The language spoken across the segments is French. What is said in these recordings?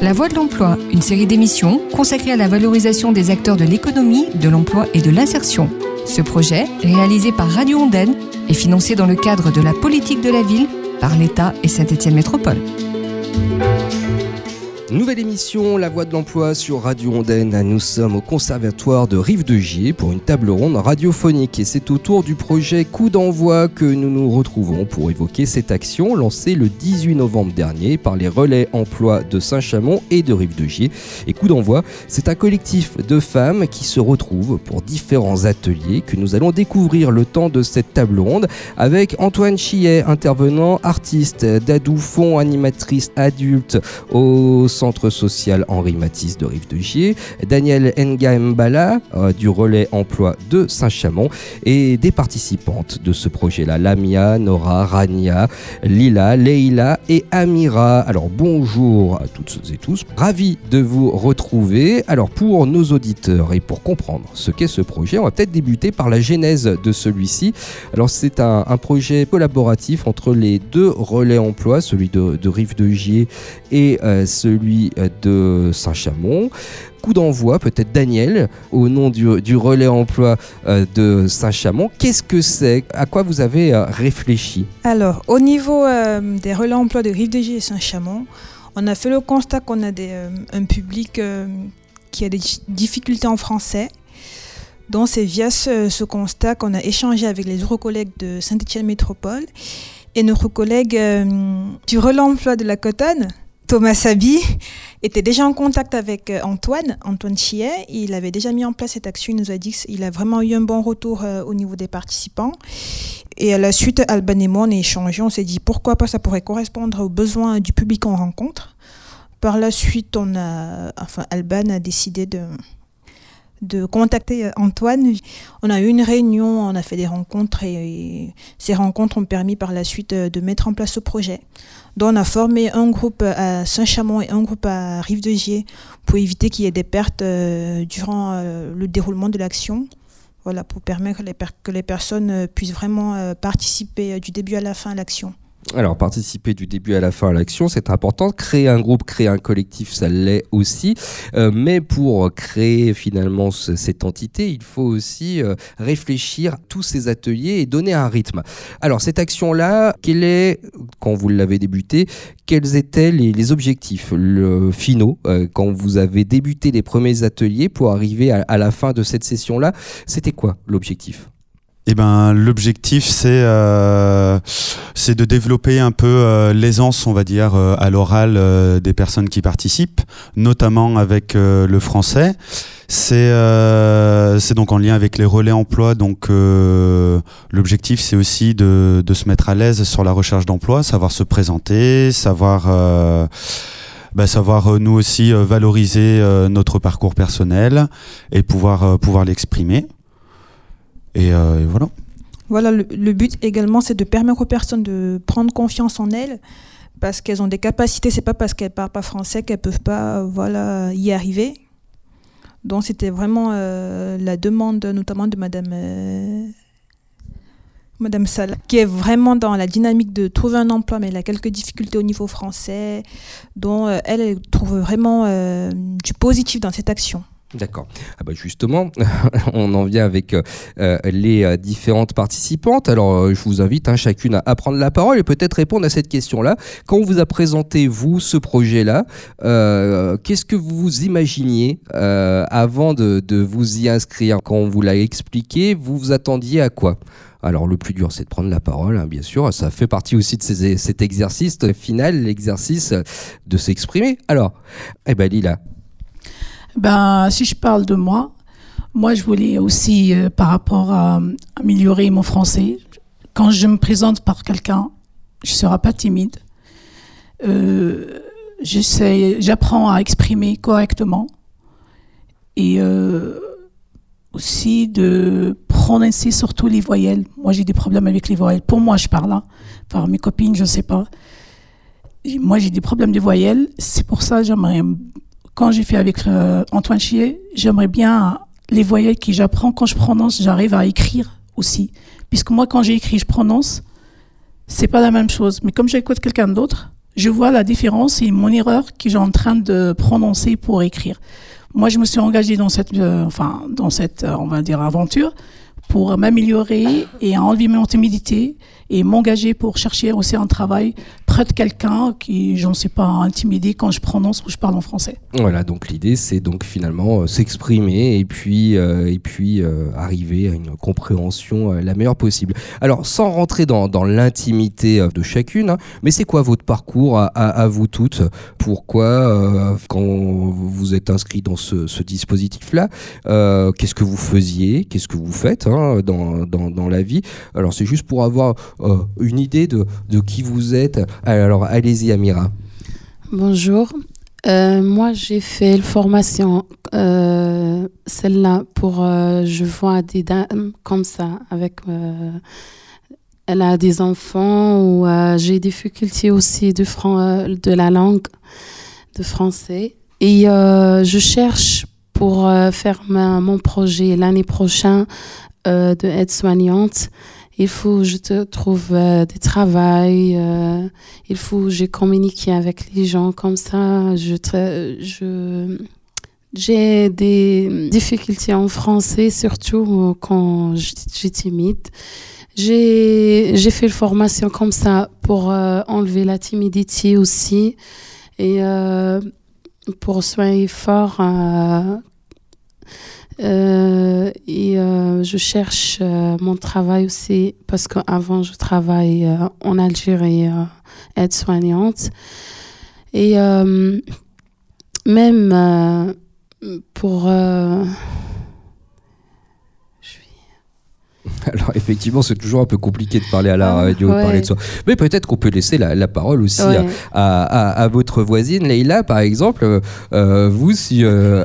La Voix de l'Emploi, une série d'émissions consacrée à la valorisation des acteurs de l'économie, de l'emploi et de l'insertion. Ce projet, réalisé par Radio Ondaine, est financé dans le cadre de la politique de la ville par l'État et Saint-Étienne Métropole. Nouvelle émission, La Voix de l'Emploi sur Radio Ondaine. Nous sommes au Conservatoire de Rive-de-Gier pour une table ronde radiophonique. Et c'est autour du projet Coup d'envoi que nous nous retrouvons pour évoquer cette action lancée le 18 novembre dernier par les relais emploi de Saint-Chamond et de Rive-de-Gier. Et Coup d'envoi, c'est un collectif de femmes qui se retrouvent pour différents ateliers que nous allons découvrir le temps de cette table ronde avec Antoine Chillet, intervenant artiste, Dadou Font, animatrice adulte au Centre social Henri Matisse de Rive-de-Gier, Daniel Ngambala du relais emploi de Saint-Chamond et des participantes de ce projet-là, Lamia, Nora, Rania, Lila, Leila et Amira. Alors bonjour à toutes et tous, ravi de vous retrouver. Alors pour nos auditeurs et pour comprendre ce qu'est ce projet, on va peut-être débuter par la genèse de celui-ci. Alors c'est un projet collaboratif entre les deux relais emploi, celui de Rive-de-Gier et celui de Saint-Chamond. Coup d'envoi, peut-être Daniel, au nom du relais emploi de Saint-Chamond. Qu'est-ce que c'est ? À quoi vous avez réfléchi ? Alors, au niveau des relais emploi de Rive-de-Gier et Saint-Chamond, on a fait le constat qu'on a un public qui a des difficultés en français. Donc, c'est via ce constat qu'on a échangé avec les autres collègues de Saint-Étienne Métropole et notre collègue du relais emploi de la Cotonne, Thomas Sabi, était déjà en contact avec Antoine Chillet. Il avait déjà mis en place cette action. Il nous a dit qu'il a vraiment eu un bon retour au niveau des participants. Et à la suite, Alban et moi, on a échangé. On s'est dit pourquoi pas, ça pourrait correspondre aux besoins du public qu'on rencontre. Par la suite, Alban a décidé de contacter Antoine. On a eu une réunion, on a fait des rencontres et ces rencontres ont permis par la suite de mettre en place ce projet. Donc on a formé un groupe à Saint-Chamond et un groupe à Rive-de-Gier pour éviter qu'il y ait des pertes durant le déroulement de l'action. Voilà, pour permettre que les personnes puissent vraiment participer du début à la fin à l'action. Alors, participer du début à la fin à l'action, c'est important. Créer un groupe, créer un collectif, ça l'est aussi. Mais pour créer finalement cette entité, il faut aussi réfléchir à tous ces ateliers et donner un rythme. Alors, cette action-là, quand vous l'avez débutée, quels étaient les objectifs finaux quand vous avez débuté les premiers ateliers pour arriver à la fin de cette session-là? C'était quoi l'objectif ? L'objectif, c'est de développer un peu l'aisance, on va dire, à l'oral des personnes qui participent, notamment avec le français. C'est donc en lien avec les relais emploi. Donc l'objectif, c'est aussi de se mettre à l'aise sur la recherche d'emploi, savoir se présenter, savoir nous aussi valoriser notre parcours personnel et pouvoir l'exprimer. Et voilà. Voilà, le but également, c'est de permettre aux personnes de prendre confiance en elles parce qu'elles ont des capacités. C'est pas parce qu'elles parlent pas français qu'elles peuvent pas y arriver. Donc c'était vraiment la demande notamment de Madame Salah, qui est vraiment dans la dynamique de trouver un emploi, mais elle a quelques difficultés au niveau français. Donc elle trouve vraiment du positif dans cette action. D'accord. Justement, on en vient avec les différentes participantes. Alors, je vous invite chacune à prendre la parole et peut-être répondre à cette question-là. Quand on vous a présenté, vous, ce projet-là, qu'est-ce que vous imaginiez avant de vous y inscrire? Quand on vous l'a expliqué, vous vous attendiez à quoi? Alors, le plus dur, c'est de prendre la parole, bien sûr. Ça fait partie aussi de cet exercice final, l'exercice de s'exprimer. Alors, Lila. Si je parle de moi, je voulais aussi, par rapport à améliorer mon français, quand je me présente par quelqu'un, je ne serai pas timide. J'apprends à exprimer correctement et aussi de prononcer surtout les voyelles. Moi, j'ai des problèmes avec les voyelles. Pour moi, je parle. Par mes copines, je ne sais pas. Et moi, j'ai des problèmes de voyelles. C'est pour ça que j'aimerais... Quand j'ai fait avec Antoine Chillet, j'aimerais bien les voyelles que j'apprends. Quand je prononce, j'arrive à écrire aussi. Puisque moi, quand j'écris, je prononce, c'est pas la même chose. Mais comme j'écoute quelqu'un d'autre, je vois la différence et mon erreur que j'ai en train de prononcer pour écrire. Moi, je me suis engagée dans cette, on va dire, aventure pour m'améliorer et enlever mon timidité et m'engager pour chercher aussi un travail près de quelqu'un qui, je ne sais pas, intimidé quand je prononce ou je parle en français. Voilà, donc l'idée c'est donc finalement s'exprimer et puis arriver à une compréhension la meilleure possible. Alors sans rentrer dans l'intimité de chacune, hein, mais c'est quoi votre parcours à vous toutes? Pourquoi quand vous êtes inscrit dans ce dispositif-là, qu'est-ce que vous faisiez? Qu'est-ce que vous faites dans la vie? Alors c'est juste pour avoir une idée de qui vous êtes. Alors allez-y Amira. Bonjour. Moi, j'ai fait une formation, celle-là, pour, je vois des dames comme ça, avec, elle a des enfants, ou j'ai des difficultés aussi de la langue, de français. Et je cherche pour faire mon projet l'année prochaine de aide-soignante. Il faut que je trouve du travail, il faut que je communique avec les gens comme ça. J'ai des difficultés en français, surtout quand j'ai timide. J'ai fait une formation comme ça pour enlever la timidité aussi et pour soigner fort. Je cherche mon travail aussi parce qu'avant je travaille en Algérie aide-soignante et même pour Alors effectivement c'est toujours un peu compliqué de parler à la radio, de parler de soi. Mais peut-être qu'on peut laisser la parole aussi à votre voisine Leïla par exemple. Vous si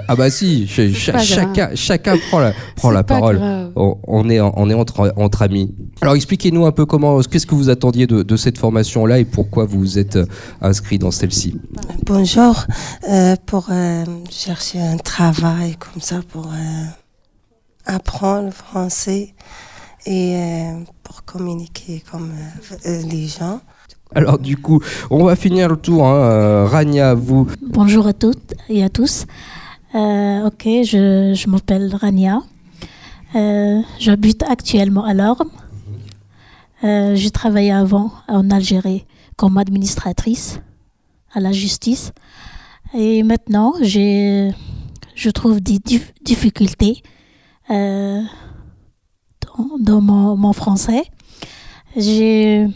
chacun prend la parole. On est entre amis. Alors expliquez-nous un peu qu'est-ce que vous attendiez de cette formation là et pourquoi vous vous êtes inscrit dans celle-ci. Bonjour, pour chercher un travail comme ça pour apprendre le français et pour communiquer comme les gens. Alors du coup, on va finir le tour. Rania, vous. Bonjour à toutes et à tous. Je m'appelle Rania. J'habite actuellement à Lorme. J'ai travaillé avant en Algérie comme administratrice à la justice. Et maintenant, je trouve des difficultés dans mon français. J'ai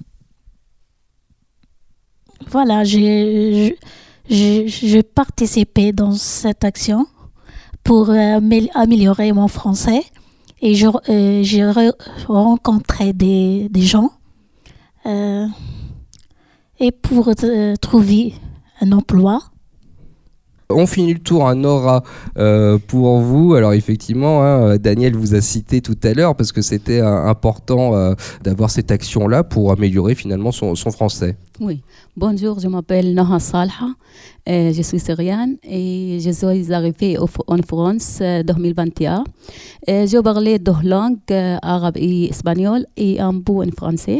participé dans cette action pour améliorer mon français et j'ai rencontré des gens et pour trouver un emploi. On finit le tour à Nora pour vous. Alors effectivement, Daniel vous a cité tout à l'heure parce que c'était important d'avoir cette action-là pour améliorer finalement son français. Oui, bonjour, je m'appelle Nora Salha, je suis syrienne et je suis arrivée en France en 2021. Je parlais deux langues, arabe et espagnol, et un peu en français.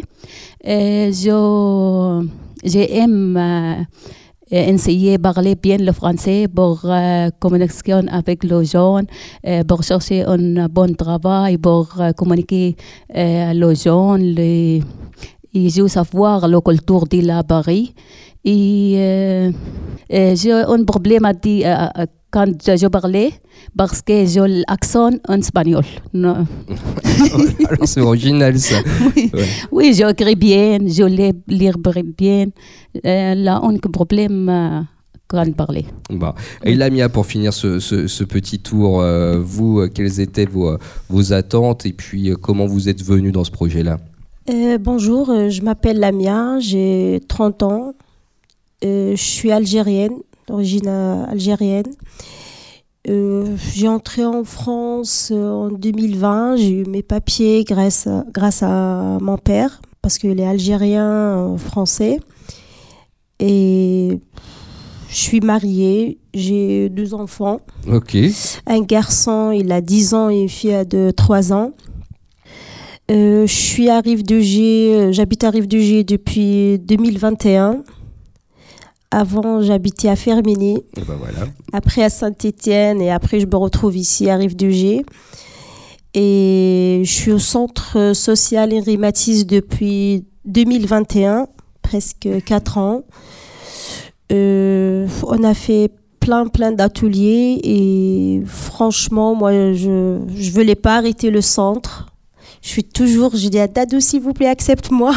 J'aime essayer de parler bien le français pour communication avec les gens, pour chercher un bon travail, pour communiquer les gens, et je savoir la culture de la Paris. Et j'ai un problème quand je parlais parce que j'ai l'accent en espagnol. Alors c'est original ça. Oui, ouais. Oui, j'écris bien, je lis bien. L'unique problème quand parler. Bon. Et Lamia, pour finir ce petit tour, vous, quelles étaient vos attentes et puis comment vous êtes venue dans ce projet-là? Bonjour, je m'appelle Lamia, j'ai 30 ans. Je suis algérienne, d'origine algérienne. J'ai entré en France en 2020. J'ai eu mes papiers grâce à mon père, parce qu'il est algérien français. Et je suis mariée, j'ai 2 enfants. Ok. Un garçon, il a 10 ans, et une fille de 3 ans. Je suis à Rive-de-Gier, j'habite à Rive-de-Gier depuis 2021. Avant, j'habitais à Fermigny. Et ben voilà. Après à Saint-Étienne et après je me retrouve ici à Rive-de-Gier. Et je suis au centre social Henri-Matisse depuis 2021, presque 4 ans. On a fait plein d'ateliers et franchement, moi, je voulais pas arrêter le centre. Je dis à Dadou, s'il vous plaît, accepte-moi.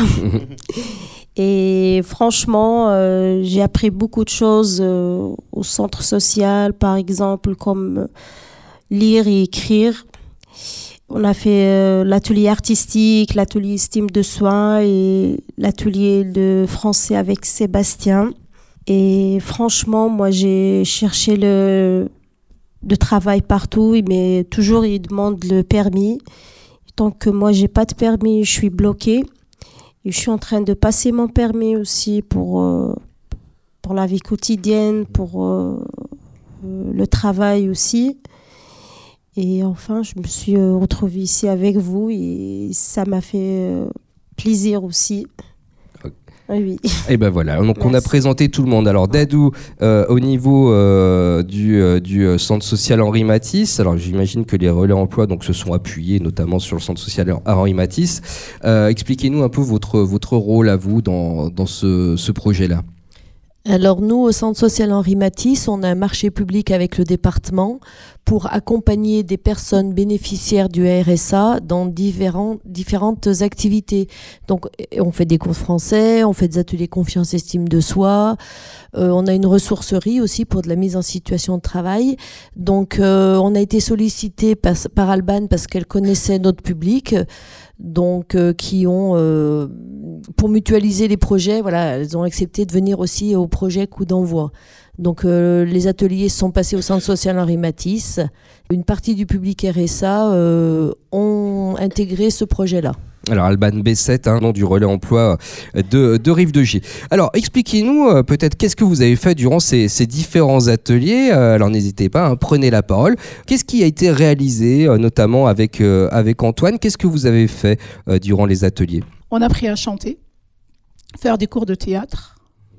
Et franchement, j'ai appris beaucoup de choses au centre social, par exemple, comme lire et écrire. On a fait l'atelier artistique, l'atelier estime de soi et l'atelier de français avec Sébastien. Et franchement, moi, j'ai cherché le travail partout, mais toujours, ils demandent le permis. Tant que moi, j'ai pas de permis, je suis bloquée. Et je suis en train de passer mon permis aussi pour la vie quotidienne, pour le travail aussi. Et enfin, je me suis retrouvée ici avec vous et ça m'a fait plaisir aussi. Oui. Et ben voilà, donc on a présenté tout le monde. Alors Dadou, au niveau du centre social Henri Matisse, alors j'imagine que les relais emploi donc se sont appuyés notamment sur le centre social Henri Matisse. Expliquez-nous un peu votre rôle à vous dans ce projet-là. Alors nous, au Centre social Henri Matisse, on a un marché public avec le département pour accompagner des personnes bénéficiaires du RSA dans différentes activités. Donc on fait des cours de français, on fait des ateliers confiance estime de soi, on a une ressourcerie aussi pour de la mise en situation de travail. Donc on a été sollicité par Alban parce qu'elle connaissait notre public. Donc qui ont pour mutualiser les projets, voilà, elles ont accepté de venir aussi au projet Coup d'envoi. Donc les ateliers sont passés au centre social Henri Matisse. Une partie du public RSA ont intégré ce projet-là. Alors Alban B7, nom du relais emploi de Rive-de-Gier. Alors expliquez-nous peut-être qu'est-ce que vous avez fait durant ces différents ateliers. Alors n'hésitez pas, prenez la parole. Qu'est-ce qui a été réalisé notamment avec Antoine? Qu'est-ce que vous avez fait durant les ateliers? On a appris à chanter, faire des cours de théâtre,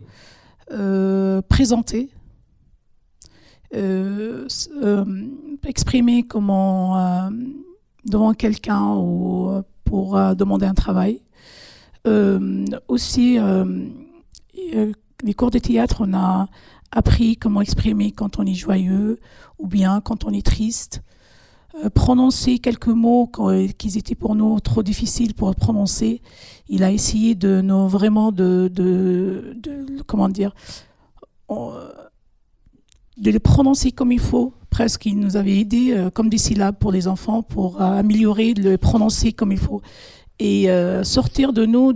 présenter, exprimer comment devant quelqu'un ou pour demander un travail. Aussi, les cours de théâtre, on a appris comment exprimer quand on est joyeux ou bien quand on est triste. Prononcer quelques mots qui étaient pour nous trop difficiles pour prononcer. Il a essayé de les prononcer comme il faut. Presque, il nous avait aidé comme des syllabes pour les enfants pour améliorer le prononcer comme il faut et sortir de nous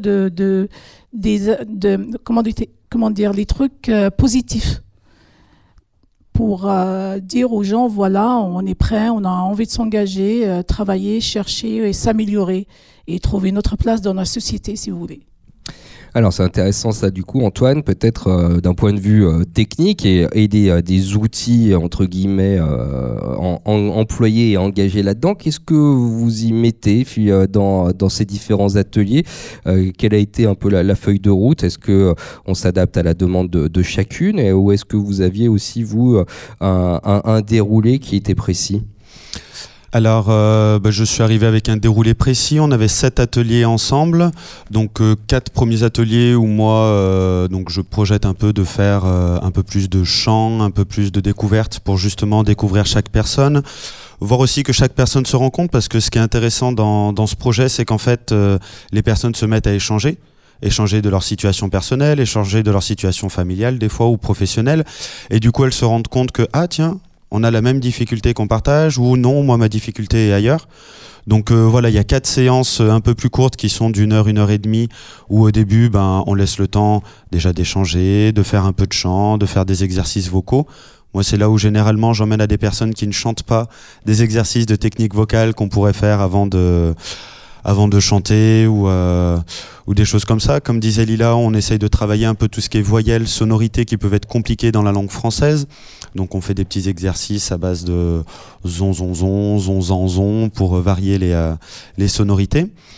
les trucs positifs pour dire aux gens voilà, on est prêt, on a envie de s'engager, travailler, chercher et s'améliorer et trouver notre place dans la société si vous voulez. Alors c'est intéressant ça du coup Antoine, peut-être d'un point de vue technique et des outils entre guillemets employés et engagés là-dedans. Qu'est-ce que vous y mettez dans ces différents ateliers? Quelle a été un peu la feuille de route? Est-ce que on s'adapte à la demande de chacune ou est-ce que vous aviez aussi vous un déroulé qui était précis? Alors, je suis arrivé avec un déroulé précis. On avait 7 ateliers ensemble. Donc, 4 premiers ateliers où moi, je projette un peu de faire un peu plus de chant, un peu plus de découverte pour justement découvrir chaque personne. Voir aussi que chaque personne se rend compte parce que ce qui est intéressant dans ce projet, c'est qu'en fait, les personnes se mettent à échanger de leur situation personnelle, échanger de leur situation familiale des fois ou professionnelle. Et du coup, elles se rendent compte que, on a la même difficulté qu'on partage ou non, moi ma difficulté est ailleurs. Donc il y a 4 séances un peu plus courtes qui sont d'1 heure, 1 heure et demie où au début on laisse le temps déjà d'échanger, de faire un peu de chant, de faire des exercices vocaux. Moi c'est là où généralement j'emmène à des personnes qui ne chantent pas des exercices de technique vocale qu'on pourrait faire avant de chanter ou des choses comme ça. Comme disait Lila, on essaye de travailler un peu tout ce qui est voyelles, sonorités qui peuvent être compliquées dans la langue française. Donc on fait des petits exercices à base de zon, zon, zon, zon, zan, zon pour varier les sonorités.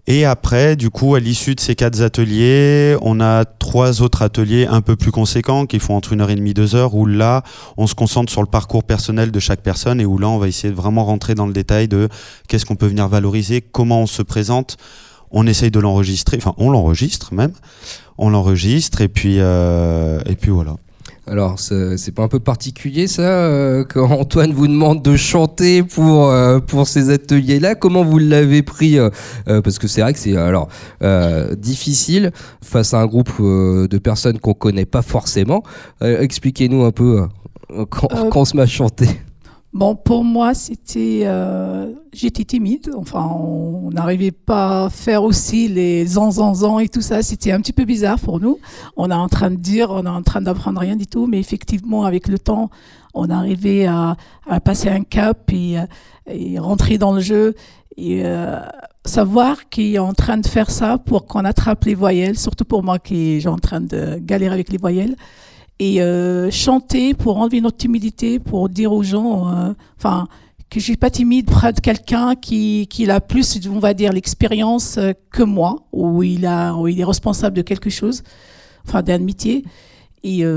Et après, du coup, à l'issue de ces 4 ateliers, on a 3 autres ateliers un peu plus conséquents qui font entre 1h30 et 2 heures, où là, on se concentre sur le parcours personnel de chaque personne et où là, on va essayer de vraiment rentrer dans le détail de qu'est-ce qu'on peut venir valoriser, comment on se présente. On essaye de l'enregistrer, enfin, on l'enregistre même. On l'enregistre et puis voilà. Alors, c'est pas un peu particulier ça, quand Antoine vous demande de chanter pour ces ateliers-là? Comment vous l'avez pris parce que c'est vrai que c'est difficile face à un groupe de personnes qu'on connaît pas forcément. Expliquez-nous un peu quand on se met à chanter. Bon, pour moi, j'étais timide. Enfin, on n'arrivait pas à faire aussi les zan et tout ça. C'était un petit peu bizarre pour nous. On est en train d'apprendre rien du tout. Mais effectivement, avec le temps, on arrivait à passer un cap et rentrer dans le jeu et savoir qu'il est en train de faire ça pour qu'on attrape les voyelles. Surtout pour moi qui est en train de galérer avec les voyelles. Et chanter pour enlever notre timidité, pour dire aux gens que je suis pas timide près de quelqu'un qui a plus, on va dire, l'expérience que moi, où il est responsable de quelque chose, d'un métier. Et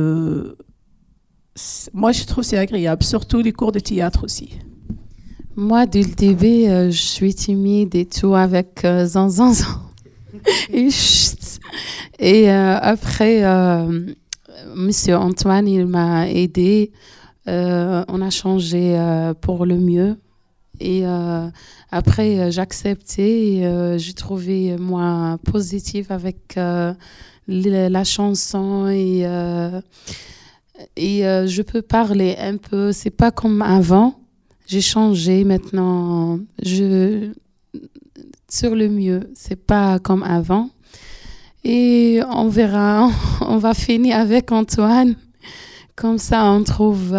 moi, je trouve que c'est agréable, surtout les cours de théâtre aussi. Moi, dès le début, je suis timide et tout avec zan. Et après... Monsieur Antoine, il m'a aidé. On a changé pour le mieux. Et après, j'ai accepté. J'ai trouvé moi positive avec la chanson et je peux parler un peu. C'est pas comme avant. J'ai changé maintenant. Sur le mieux. C'est pas comme avant. Et on verra, on va finir avec Antoine. Comme ça, on trouve,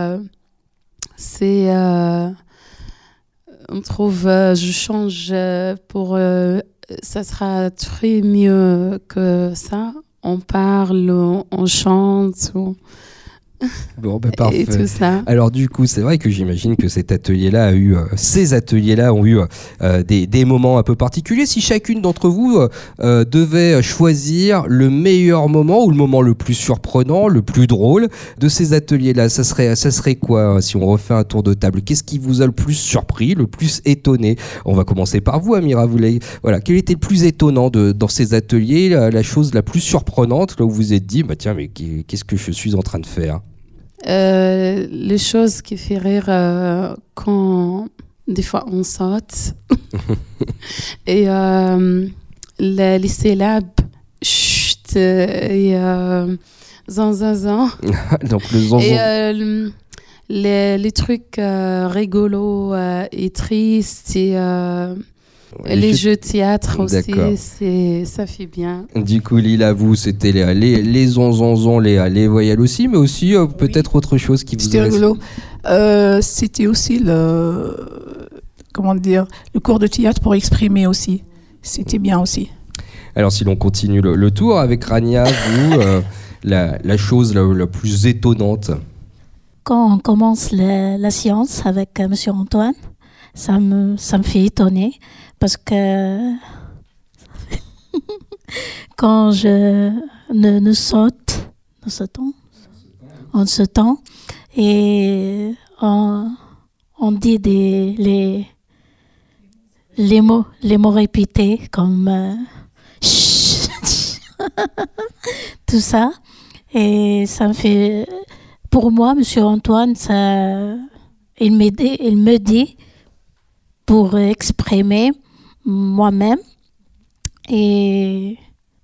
je change pour, ça sera très mieux que ça. On parle, on chante. Bon, parfait. Et tout ça. Alors du coup, c'est vrai que j'imagine que ces ateliers-là ont eu des moments un peu particuliers. Si chacune d'entre vous devait choisir le meilleur moment ou le moment le plus surprenant, le plus drôle de ces ateliers-là, ça serait quoi si on refait un tour de table? Qu'est-ce qui vous a le plus surpris, le plus étonné? On va commencer par vous, Amira. Quel était le plus étonnant dans ces ateliers, la chose la plus surprenante, là où vous vous êtes dit, tiens, mais qu'est-ce que je suis en train de faire? Les choses qui font rire quand des fois on saute et les syllabes chut et zan. Donc le zanzan. Et les trucs rigolos et tristes et les jeux de théâtre aussi, ça fait bien. Du coup, Lila, vous, c'était les zonzonzons, les voyelles aussi, mais aussi peut-être autre chose qui vous... C'était rigolo. C'était aussi le cours de théâtre pour exprimer aussi. C'était bien aussi. Alors, si l'on continue le tour avec Rania, vous, la chose la plus étonnante. Quand on commence la séance avec M. Antoine, ça me fait étonner. Parce que quand nous sautons et on dit les mots répétés comme tout ça, et ça me fait, pour moi, Monsieur Antoine, il me dit pour exprimer moi-même et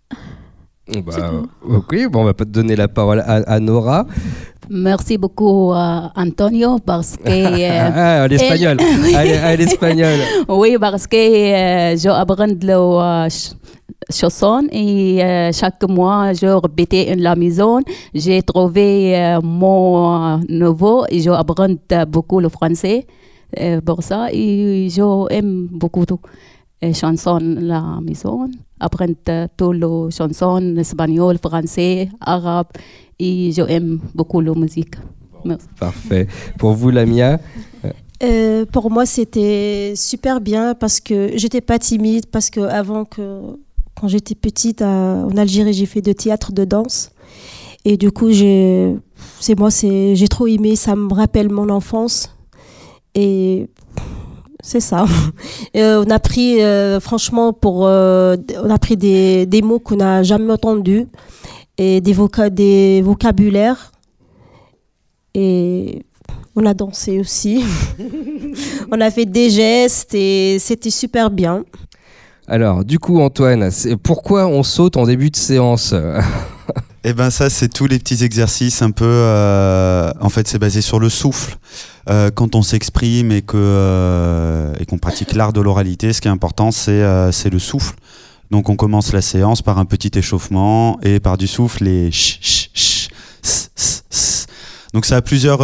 ok, on va pas te donner la parole à Nora. Merci beaucoup Antonio parce que l'espagnol. L'espagnol. Oui, parce que je apprends la chanson et chaque mois je répète la maison. J'ai trouvé mon nouveau et je apprends beaucoup le français pour ça et j'aime beaucoup chansons la maison, apprendre toutes les chansons espagnol, français, arabe et j'aime beaucoup la musique. Merci. Parfait. Pour vous, Lamia? Pour moi, c'était super bien parce que j'étais pas timide. Parce que quand j'étais petite en Algérie, j'ai fait de théâtre, de danse. Et du coup, j'ai trop aimé. Ça me rappelle mon enfance. Et c'est ça. On a pris, franchement, on a pris des mots qu'on n'a jamais entendus et des vocabulaires. Et on a dansé aussi. On a fait des gestes et c'était super bien. Alors, du coup, Antoine, pourquoi on saute en début de séance ? Eh ben ça, c'est tous les petits exercices un peu... en fait, c'est basé sur le souffle. Quand on s'exprime et qu'on pratique l'art de l'oralité, ce qui est important, c'est le souffle. Donc, on commence la séance par un petit échauffement et par du souffle, les ch, ch, ch, s, s, s. Donc, ça a plusieurs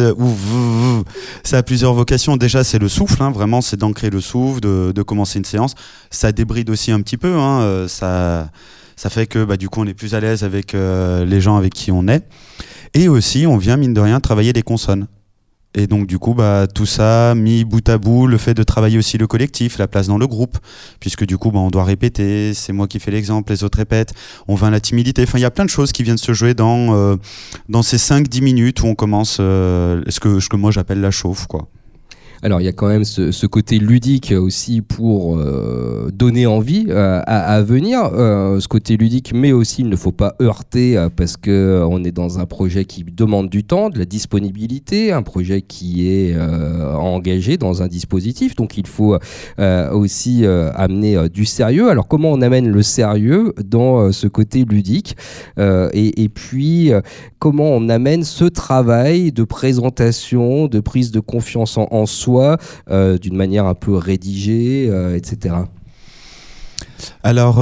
vocations. Déjà, c'est le souffle, hein, vraiment, c'est d'ancrer le souffle, de commencer une séance. Ça débride aussi un petit peu, hein, ça fait que du coup on est plus à l'aise avec les gens avec qui on est. Et aussi on vient mine de rien travailler les consonnes. Et donc du coup tout ça mis bout à bout, le fait de travailler aussi le collectif, la place dans le groupe, puisque du coup on doit répéter, c'est moi qui fais l'exemple, les autres répètent, on vainc la timidité, enfin il y a plein de choses qui viennent se jouer dans ces 5-10 minutes où on commence ce que moi j'appelle la chauffe, quoi. Alors il y a quand même ce côté ludique aussi pour donner envie à venir, ce côté ludique, mais aussi il ne faut pas heurter parce qu'on est dans un projet qui demande du temps, de la disponibilité, un projet qui est engagé dans un dispositif, donc il faut aussi amener du sérieux. Alors comment on amène le sérieux dans ce côté ludique et puis comment on amène ce travail de présentation, de prise de confiance en soi d'une manière un peu rédigée, etc. Alors,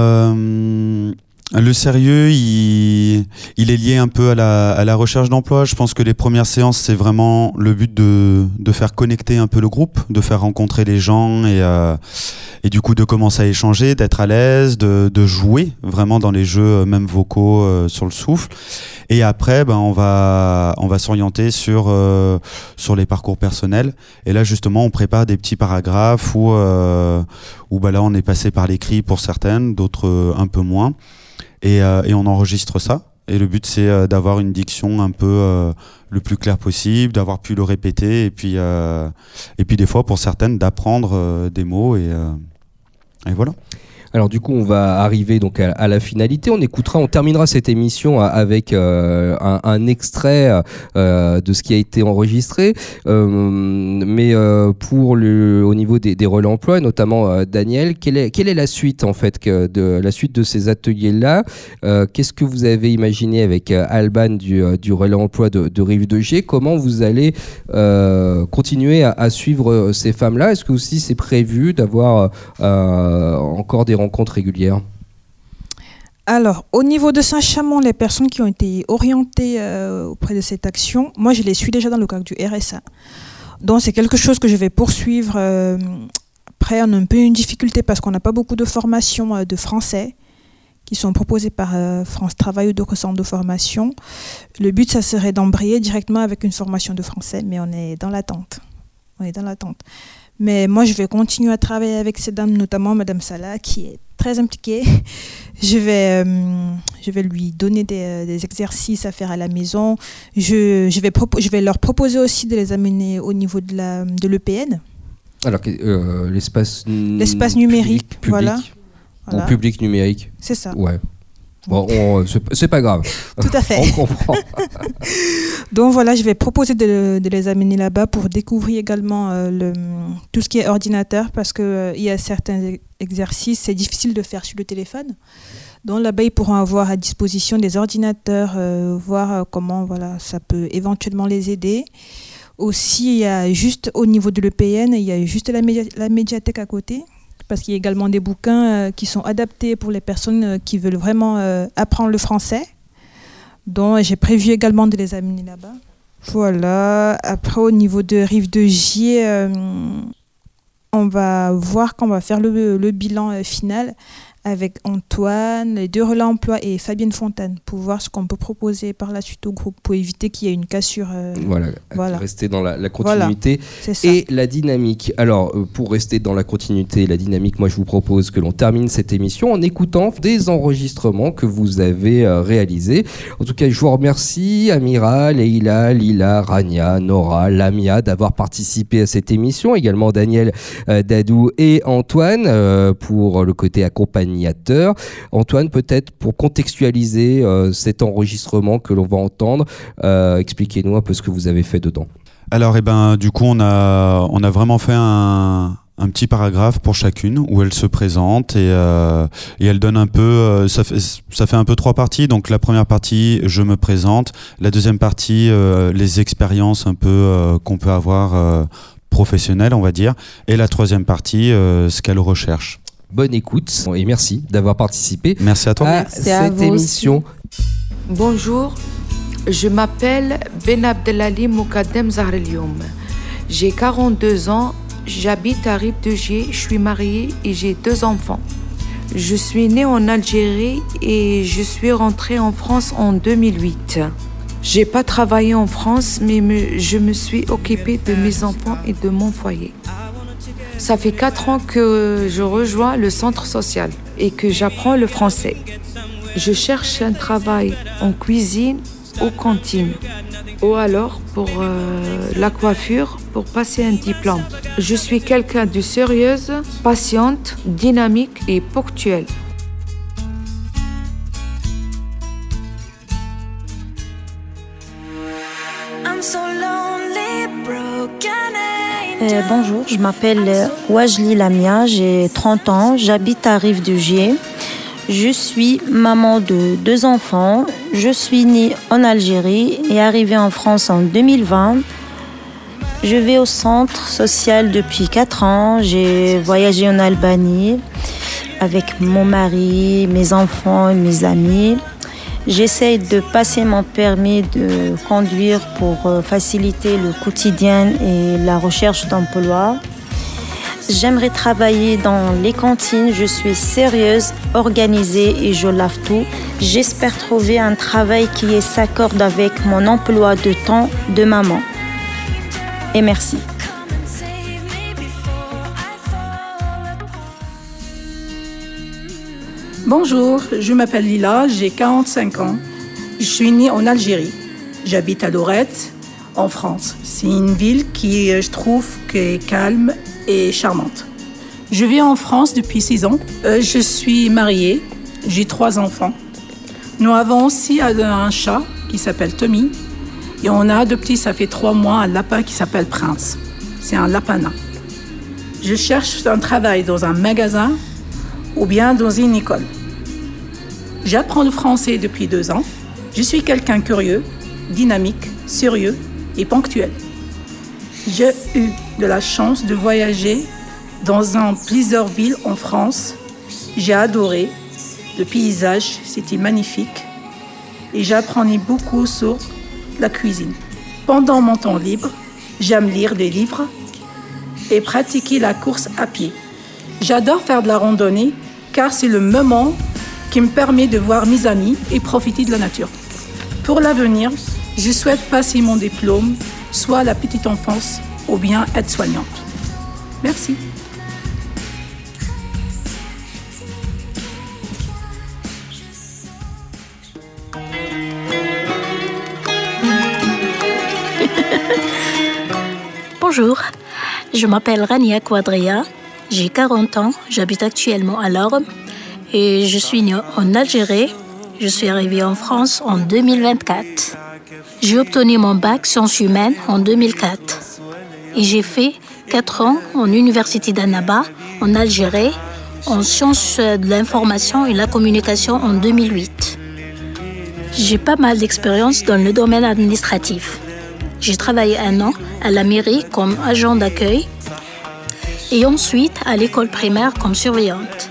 le sérieux, il est lié un peu à la recherche d'emploi. Je pense que les premières séances, c'est vraiment le but de faire connecter un peu le groupe, de faire rencontrer les gens et du coup de commencer à échanger, d'être à l'aise, de jouer vraiment dans les jeux même vocaux sur le souffle. Et après, on va s'orienter sur les parcours personnels. Et là, justement, on prépare des petits paragraphes où là, on est passé par l'écrit pour certaines, d'autres un peu moins. Et on enregistre ça. Et le but, c'est d'avoir une diction un peu le plus claire possible, d'avoir pu le répéter. Et puis des fois, pour certaines, d'apprendre des mots. Et voilà. Alors du coup, on va arriver donc à la finalité. On terminera cette émission avec un extrait de ce qui a été enregistré. Mais au niveau des relais emploi, notamment Daniel, quelle est la suite en fait la suite de ces ateliers-là? Qu'est-ce que vous avez imaginé avec Alban du relais emploi de Rive de Gier? Comment vous allez continuer à suivre ces femmes-là? Est-ce que aussi c'est prévu d'avoir encore des rencontres régulières? Alors, au niveau de Saint-Chamond, les personnes qui ont été orientées auprès de cette action, moi je les suis déjà dans le cadre du RSA. Donc c'est quelque chose que je vais poursuivre. Après, on a un peu une difficulté parce qu'on n'a pas beaucoup de formations de français qui sont proposées par France Travail ou d'autres centres de formation. Le but, ça serait d'embrayer directement avec une formation de français, mais on est dans l'attente. Mais moi, je vais continuer à travailler avec ces dames, notamment Madame Salah, qui est très impliquée. Je vais lui donner des exercices à faire à la maison. Je vais leur proposer aussi de les amener au niveau de l'EPN. Alors, l'espace numérique, public, voilà. Bon, public numérique. C'est ça. Ouais. Bon, c'est pas grave. Tout à fait. On comprend. Donc voilà, je vais proposer de les amener là-bas pour découvrir également tout ce qui est ordinateur parce qu'il y a certains exercices, c'est difficile de faire sur le téléphone. Donc là-bas, ils pourront avoir à disposition des ordinateurs, voir comment ça peut éventuellement les aider. Aussi, il y a juste au niveau de l'EPN, il y a juste la médiathèque à côté. Parce qu'il y a également des bouquins qui sont adaptés pour les personnes qui veulent vraiment apprendre le français. Donc, j'ai prévu également de les amener là-bas. Voilà. Après, au niveau de Rive de Gier, on va voir quand on va faire le bilan final avec Antoine, les deux relais emploi et Fabienne Fontaine pour voir ce qu'on peut proposer par la suite au groupe pour éviter qu'il y ait une cassure. Voilà. Rester dans la continuité voilà, et la dynamique. Alors, pour rester dans la continuité et la dynamique, moi je vous propose que l'on termine cette émission en écoutant des enregistrements que vous avez réalisés. En tout cas, je vous remercie Amira, Leïla, Lila, Rania, Nora, Lamia d'avoir participé à cette émission. Également Daniel, Dadou et Antoine pour le côté accompagnateur. Antoine, peut-être pour contextualiser cet enregistrement que l'on va entendre, expliquez-nous un peu ce que vous avez fait dedans. Alors, du coup, on a vraiment fait un petit paragraphe pour chacune où elle se présente et elle donne un peu. Ça fait un peu 3 parties. Donc, la première partie, je me présente. La deuxième partie, les expériences un peu qu'on peut avoir professionnelles, on va dire. Et la troisième partie, ce qu'elle recherche. Bonne écoute et merci d'avoir participé. Merci à toi. À cette émission. Bonjour, je m'appelle Ben Abdelali Moukadem Zahrelioum. J'ai 42 ans, j'habite à Rive de Gier, je suis mariée et j'ai 2 enfants. Je suis née en Algérie et je suis rentrée en France en 2008. J'ai pas travaillé en France, mais je me suis occupée de mes enfants et de mon foyer. Ça fait 4 ans que je rejoins le centre social et que j'apprends le français. Je cherche un travail en cuisine ou cantine, ou alors pour la coiffure pour passer un diplôme. Je suis quelqu'un de sérieuse, patiente, dynamique et ponctuelle. Bonjour, je m'appelle Wajli Lamia, j'ai 30 ans, j'habite à Rive de Gier. Je suis maman de 2 enfants. Je suis née en Algérie et arrivée en France en 2020. Je vais au centre social depuis 4 ans. J'ai voyagé en Albanie avec mon mari, mes enfants et mes amis. J'essaie de passer mon permis de conduire pour faciliter le quotidien et la recherche d'emploi. J'aimerais travailler dans les cantines. Je suis sérieuse, organisée et je lave tout. J'espère trouver un travail qui s'accorde avec mon emploi de temps de maman. Et merci. Bonjour, je m'appelle Lila, j'ai 45 ans. Je suis née en Algérie. J'habite à Lorette, en France. C'est une ville qui, je trouve, est calme et charmante. Je vis en France depuis 6 ans. Je suis mariée, j'ai 3 enfants. Nous avons aussi un chat qui s'appelle Tommy. Et on a adopté, ça fait 3 mois, un lapin qui s'appelle Prince. C'est un lapin-nain. Je cherche un travail dans un magasin ou bien dans une école. J'apprends le français depuis 2 ans. Je suis quelqu'un curieux, dynamique, sérieux et ponctuel. J'ai eu de la chance de voyager dans plusieurs villes en France. J'ai adoré. Le paysage, c'était magnifique. Et j'apprenais beaucoup sur la cuisine. Pendant mon temps libre, j'aime lire des livres et pratiquer la course à pied. J'adore faire de la randonnée car c'est le moment qui me permet de voir mes amis et profiter de la nature. Pour l'avenir, je souhaite passer mon diplôme, soit à la petite enfance ou bien aide-soignante. Merci. Bonjour, je m'appelle Rania Quadria, j'ai 40 ans, j'habite actuellement à Lorme et je suis née en Algérie. Je suis arrivée en France en 2024. J'ai obtenu mon bac sciences humaines en 2004 et j'ai fait 4 ans en université d'Annaba en Algérie en sciences de l'information et la communication en 2008. J'ai pas mal d'expérience dans le domaine administratif. J'ai travaillé 1 an à la mairie comme agent d'accueil et ensuite à l'école primaire comme surveillante.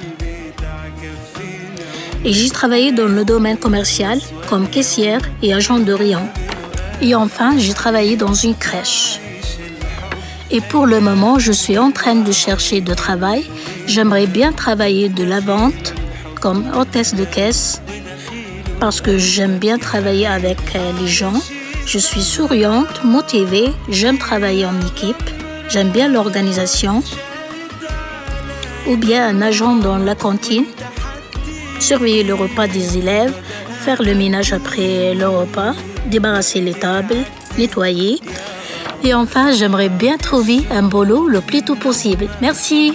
Et j'ai travaillé dans le domaine commercial comme caissière et agent de rayon. Et enfin, j'ai travaillé dans une crèche. Et pour le moment, je suis en train de chercher de travail. J'aimerais bien travailler de la vente comme hôtesse de caisse parce que j'aime bien travailler avec les gens. Je suis souriante, motivée, j'aime travailler en équipe, j'aime bien l'organisation. Ou bien un agent dans la cantine, surveiller le repas des élèves, faire le ménage après le repas, débarrasser les tables, nettoyer. Et enfin, j'aimerais bien trouver un boulot le plus tôt possible. Merci.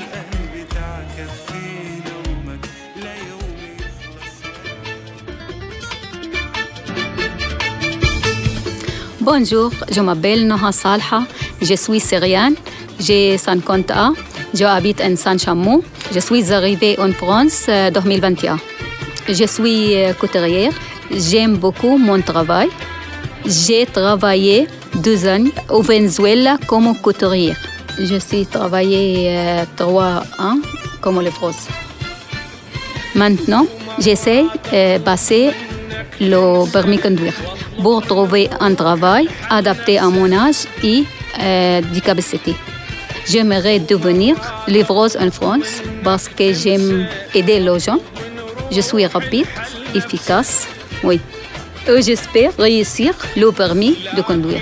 Bonjour, je m'appelle Noha Salha, je suis syrienne, j'ai 50 ans, j'habite en Saint-Chamond, je suis arrivée en France en 2021. Je suis couturière, j'aime beaucoup mon travail. J'ai travaillé 2 ans au Venezuela comme couturière. Je suis travaillé 3 ans comme les France. Maintenant, j'essaie de passer le permis de conduire pour trouver un travail adapté à mon âge et des capacités. J'aimerais devenir livreuse en France parce que j'aime aider les gens. Je suis rapide, efficace, oui. Et j'espère réussir le permis de conduire.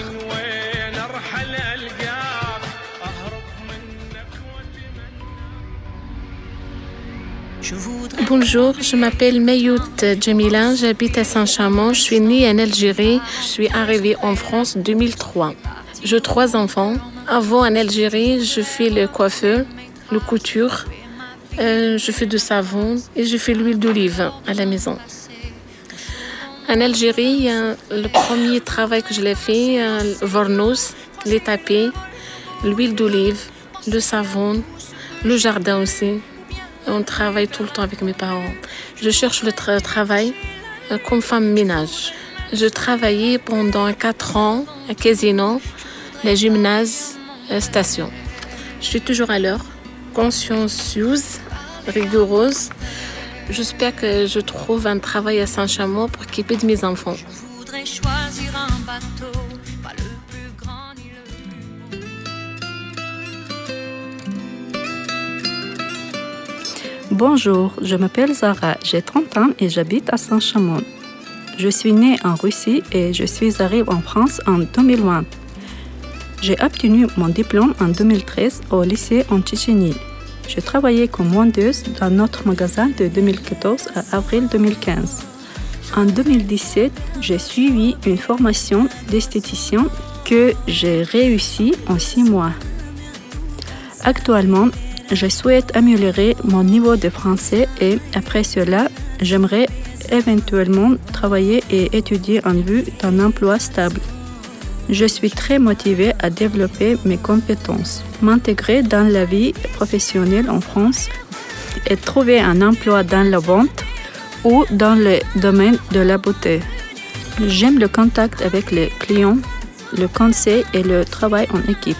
Bonjour, je m'appelle Mayout Djemila, j'habite à Saint-Chamond, je suis née en Algérie, je suis arrivée en France en 2003. J'ai 3 enfants. Avant en Algérie, je fais le coiffeur, le couture, je fais du savon et je fais l'huile d'olive à la maison. En Algérie, le premier travail que je l'ai fait, Vornos, les tapis, l'huile d'olive, le savon, le jardin aussi. On travaille tout le temps avec mes parents. Je cherche le travail comme femme ménage. Je travaillais pendant 4 ans à Casino, le gymnase station. Je suis toujours à l'heure, consciencieuse, rigoureuse. J'espère que je trouve un travail à Saint-Chamond pour s'occuper de mes enfants. Je voudrais choisir un bateau, pas le plus grand ni le plus beau. Bonjour, je m'appelle Zara, j'ai 30 ans et j'habite à Saint-Chamond. Je suis née en Russie et je suis arrivée en France en 2020. J'ai obtenu mon diplôme en 2013 au lycée en Tchétchénie. Je travaillais comme vendeuse dans notre magasin de 2014 à avril 2015. En 2017, j'ai suivi une formation d'esthéticien que j'ai réussi en 6 mois. Actuellement, je souhaite améliorer mon niveau de français et après cela, j'aimerais éventuellement travailler et étudier en vue d'un emploi stable. Je suis très motivée à développer mes compétences, m'intégrer dans la vie professionnelle en France et trouver un emploi dans la vente ou dans le domaine de la beauté. J'aime le contact avec les clients, le conseil et le travail en équipe.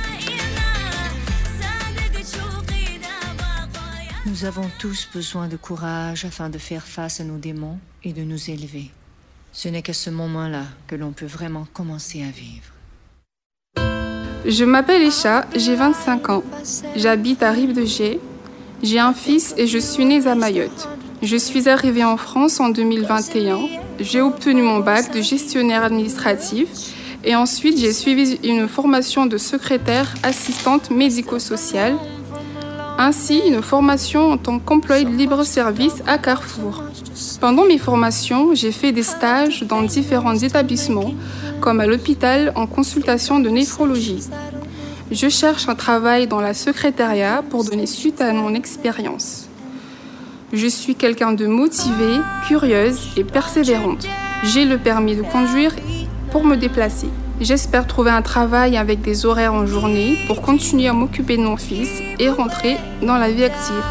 Nous avons tous besoin de courage afin de faire face à nos démons et de nous élever. Ce n'est qu'à ce moment-là que l'on peut vraiment commencer à vivre. Je m'appelle Esha, j'ai 25 ans. J'habite à Rive-de-Gier. J'ai un fils et je suis née à Mayotte. Je suis arrivée en France en 2021. J'ai obtenu mon bac de gestionnaire administratif et ensuite j'ai suivi une formation de secrétaire assistante médico-sociale, ainsi une formation en tant qu'employée de libre-service à Carrefour. Pendant mes formations, j'ai fait des stages dans différents établissements, comme à l'hôpital en consultation de néphrologie. Je cherche un travail dans la secrétariat pour donner suite à mon expérience. Je suis quelqu'un de motivé, curieuse et persévérante. J'ai le permis de conduire pour me déplacer. J'espère trouver un travail avec des horaires en journée pour continuer à m'occuper de mon fils et rentrer dans la vie active.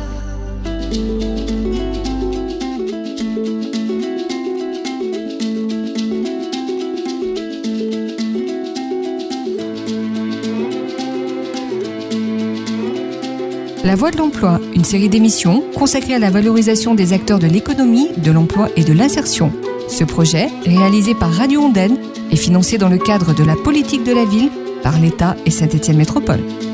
La Voix de l'Emploi, une série d'émissions consacrée à la valorisation des acteurs de l'économie, de l'emploi et de l'insertion. Ce projet, réalisé par Radio Ondaine, est financé dans le cadre de la politique de la ville par l'État et Saint-Étienne Métropole.